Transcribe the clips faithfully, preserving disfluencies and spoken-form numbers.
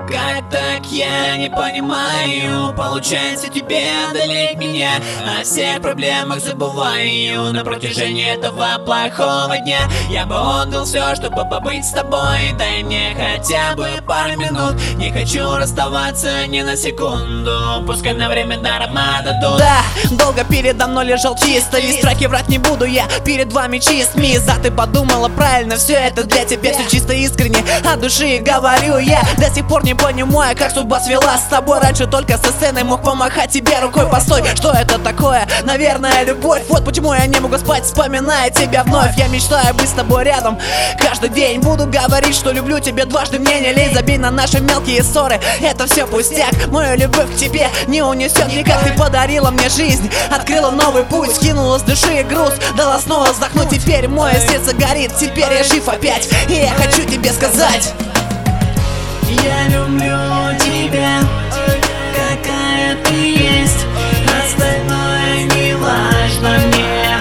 Как так, я не понимаю. Получается тебе одолеть меня, о всех проблемах забываю. На протяжении этого плохого дня я бы отдал все, чтобы побыть с тобой. Дай мне хотя бы пару минут. Не хочу расставаться ни на секунду. Пускай на время даром отдадут. Да, долго передо мной лежал чистый лист. Страхи врать не буду, я перед вами чист. Миза, ты подумала правильно, все это для тебя. Все чисто искренне, от души говорю я. До сих пор не понимаю, как судьба свела с тобой. Раньше только со сцены мог помахать тебе рукой. Постой, что это такое? Наверное, любовь. Вот почему я не могу спать, вспоминая тебя вновь. Я мечтаю быть с тобой рядом каждый день. Буду говорить, что люблю тебя дважды. Мне не лень, забей на наши мелкие ссоры. Это все пустяк, мою любовь к тебе не унесет никак. Ты подарила мне жизнь, открыла новый путь, скинула с души груз, дала снова вздохнуть. Теперь мое сердце горит, теперь я жив опять. И я хочу тебе сказать: я люблю тебя, какая ты есть. Остальное не важно мне.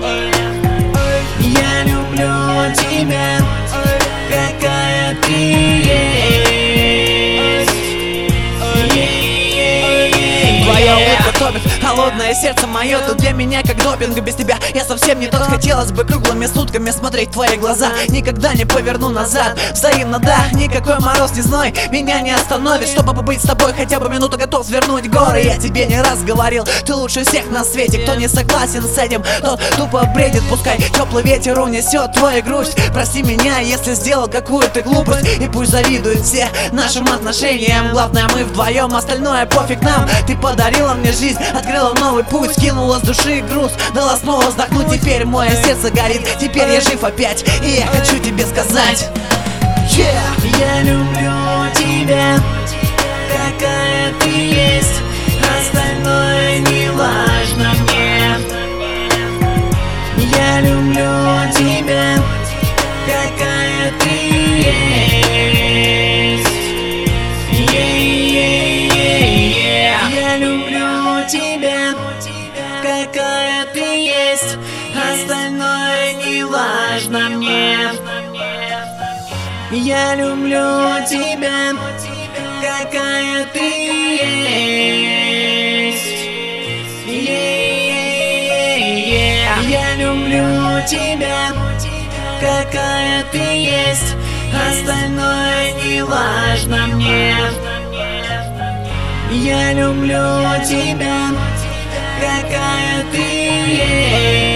Я люблю тебя, какая ты есть. Твоя улыбка топит, холодное сердце мое, ты для меня как допинг. Без тебя я совсем не тот. Хотелось бы круглыми сутками смотреть в твои глаза. Никогда не поверну назад, взаимно да. Никакой мороз, ни зной меня не остановит. Чтобы побыть с тобой хотя бы минуту, готов свернуть горы. Я тебе не раз говорил, ты лучше всех на свете. Кто не согласен с этим, тот тупо бредит. Пускай теплый ветер унесет твою грусть. Прости меня, если сделал какую-то глупость. И пусть завидуют все нашим отношениям. Главное, мы вдвоем, остальное пофиг нам. Ты подарила мне жизнь, открыла новый путь, скинула с души груз, дала снова вздохнуть. Теперь мое сердце горит, теперь я жив опять. И я хочу тебе сказать: yeah! Я люблю тебя, какая ты есть. Остальное не важно мне. Я люблю тебя, какая ты есть. Я люблю тебя, какая ты есть. Остальное не важно мне. Я люблю тебя, какая ты есть. Я люблю тебя, какая ты есть. Остальное не важно мне. Я люблю тебя, какая ты есть.